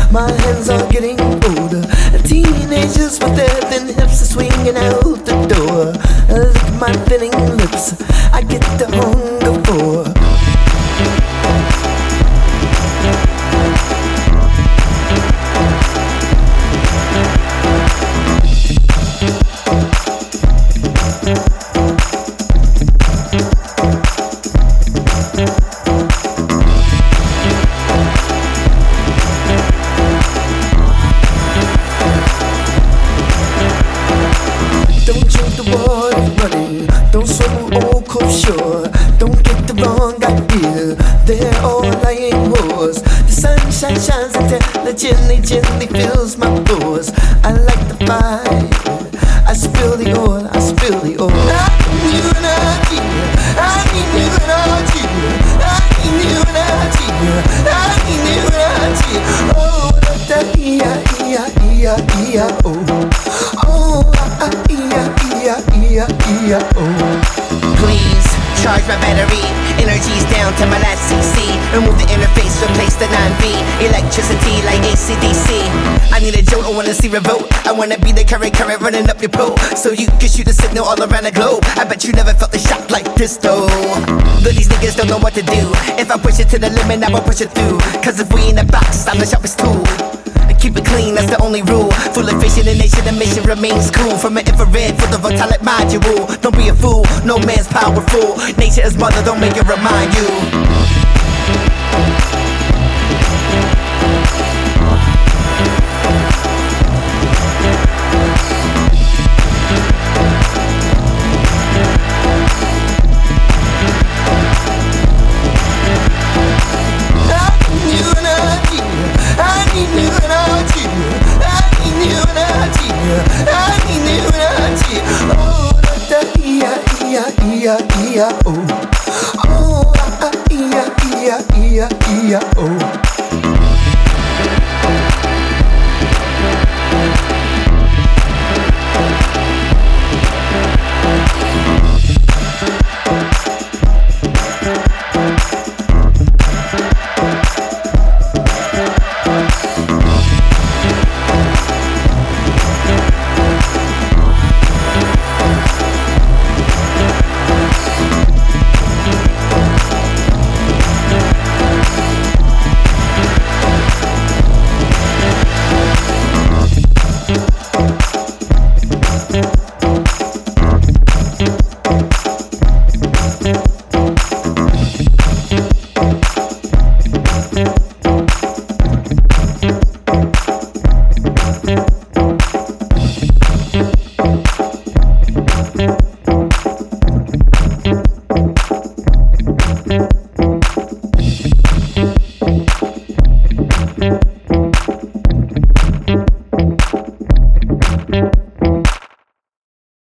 My hands are getting older. Teenagers with their thin hips are swinging out the door. Look at my thinning lips, I get the hunger for. Don't drink the water running, don't swim old cold shore. Don't get the wrong idea, they're all lying whores. The sunshine shines intelligently, gently fills my pores. I like the fire, I spill the oil, I spill the oil. I need energy, I need energy, I need energy, I need energy. Oh, da da oh. Oh, please charge my battery. Energy's down to my last CC. Remove the interface, replace the 9V. Electricity like AC/DC. I need a jolt, I wanna see revolt. I wanna be the current running up your pole, so you can shoot a signal all around the globe. I bet you never felt a shock like this though. But these niggas don't know what to do. If I push it to the limit, I will push it through. Cause if we in the box, I'm the sharpest tool. Keep it clean, that's the only rule. Full of fish in the nation, the mission remains cool. From an infrared for the voltaic module. Don't be a fool, no man's powerful. Nature is mother, don't make it remind you.